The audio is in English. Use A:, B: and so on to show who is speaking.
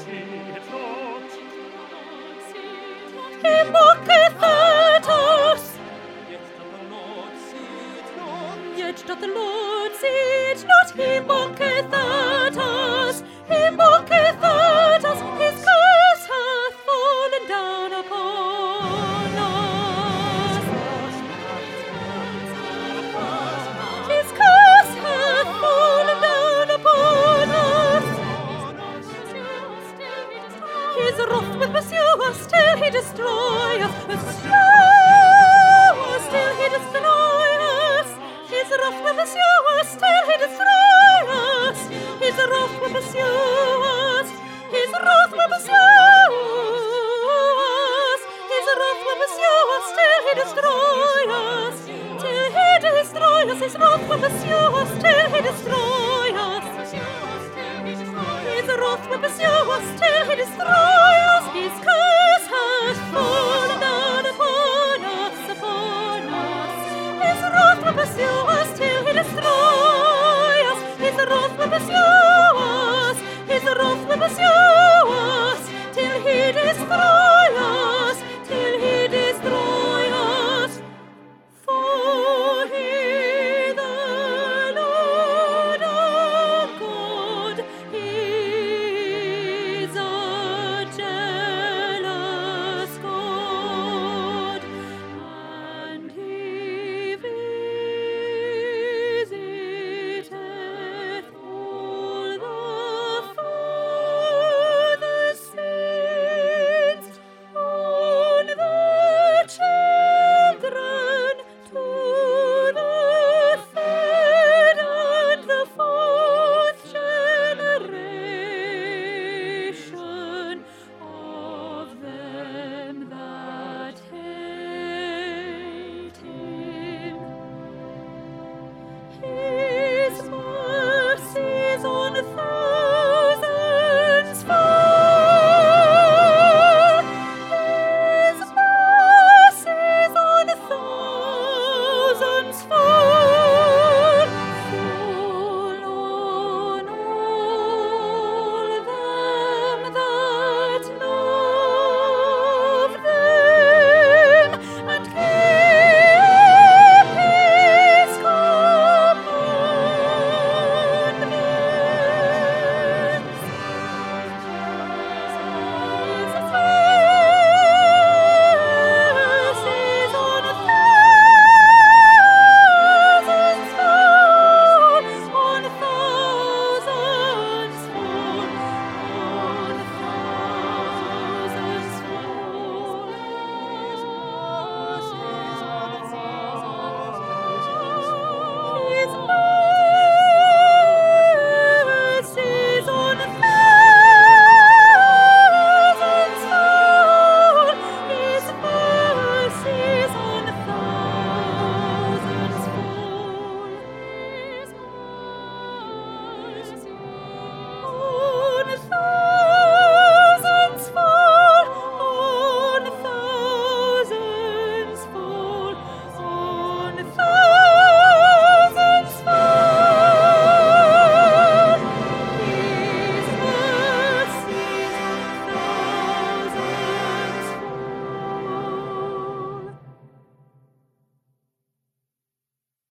A: He mocketh at us, yet doth the Lord see it not. He mocketh at us, he mocketh at us. His curse hath fallen down upon us. His curse hath fallen down upon us. His wrath will pursue us, still he destroy us. Still he destroy us. His wrath will pursue us, still he destroy us. His wrath will pursue us. His wrath will pursue us. His wrath will pursue us, still he destroy us. Till he destroy us, his wrath will pursue us, till he destroy us. His wrath will pursue us, till he destroy us. His curse has fallen down upon us, upon us. His wrath will pursue us, till he destroy us. His wrath will pursue us.